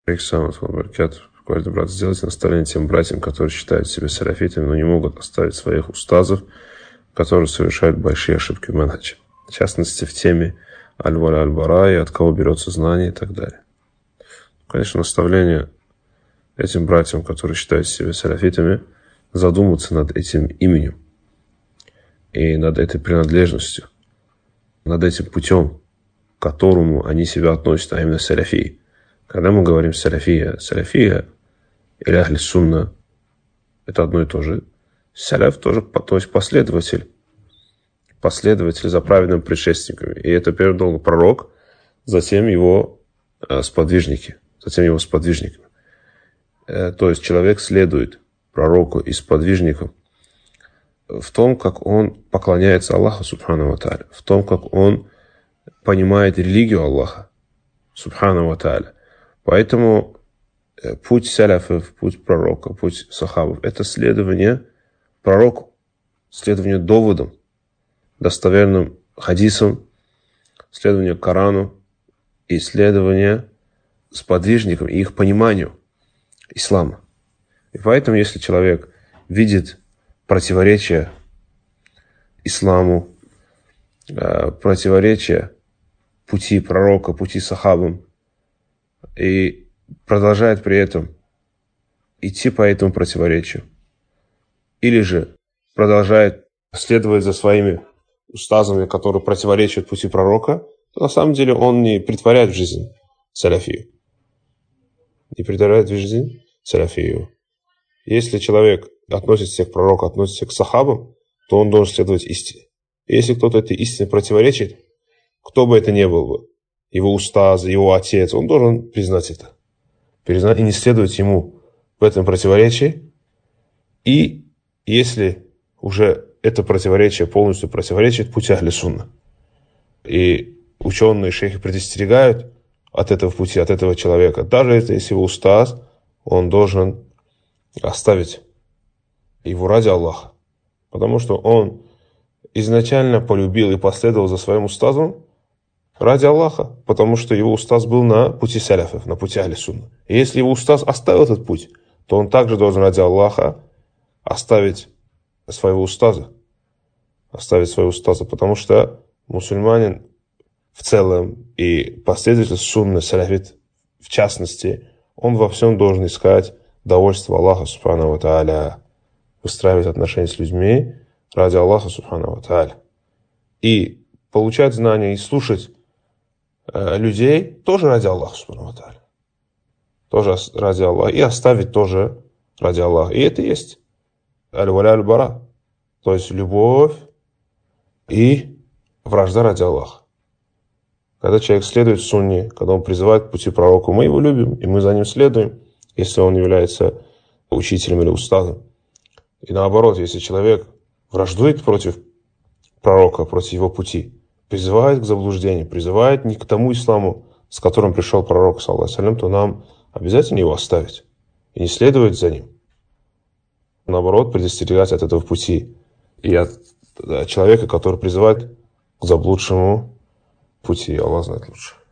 Говорит, брат, сделайте наставление тем братьям, которые считают себя салафитами, но не могут оставить своих устазов, которые совершают большие ошибки в манхадже. В частности, в теме аль-валя аль-бара и от кого берется знание и так далее. Конечно, наставление этим братьям, которые считают себя салафитами, задуматься над этим именем и над этой принадлежностью, над этим путем, к которому они себя относят, а именно салафии. Когда мы говорим салафия или ахли сунна, это одно и то же. Саляф тоже, то есть последователь за праведными предшественниками. И это первым долго пророк, затем его сподвижники. То есть человек следует пророку и сподвижникам в том, как он поклоняется Аллаху субхану ва тааля, в том, как он понимает религию Аллаха субхану ва тааля. Поэтому путь саляфов, путь пророка, путь сахабов – это следование пророку, следование доводам, достоверным хадисам, следование Корану и следование сподвижникам и их пониманию ислама. И поэтому, если человек видит противоречия исламу, противоречия пути пророка, пути сахабам, и продолжает при этом идти по этому противоречию, или же продолжает следовать за своими устазами, которые противоречат пути пророка, то на самом деле он не претворяет в жизнь салафию. Если человек относится к пророку, относится к сахабам, то он должен следовать истине. И если кто-то этой истине противоречит, кто бы это ни был бы, его устаз, его отец, он должен признать это. И не следовать ему в этом противоречии. И если уже это противоречие полностью противоречит пути ахли сунна, и ученые шейхи предостерегают от этого пути, от этого человека, даже если его устаз, он должен оставить его ради Аллаха. Потому что он изначально полюбил и последовал за своим устазом ради Аллаха, потому что его устаз был на пути саляфов, на пути ахли сунна. И если его устаз оставил этот путь, то он также должен ради Аллаха оставить своего устаза, потому что мусульманин в целом и последователь сунны, салафит в частности, он во всем должен искать довольство Аллаха субхану ва тааля, выстраивать отношения с людьми ради Аллаха субхану ва тааля. И получать знания и слушать людей тоже ради Аллаха субхану ва тааля. Тоже ради Аллаха. И оставить тоже ради Аллаха. И это есть аль-валя аль-бара. То есть любовь и вражда ради Аллаха. Когда человек следует сунне, когда он призывает к пути пророка, мы его любим, и мы за ним следуем, если он является учителем или устазом. И наоборот, если человек враждует против пророка, против его пути, призывает к заблуждению, призывает не к тому исламу, с которым пришел пророк, саллаллаху алейхи ва саллям, то нам обязательно его оставить и не следовать за ним. Наоборот, предостерегать от этого пути и от человека, который призывает к заблудшему пути. Аллах знает лучше.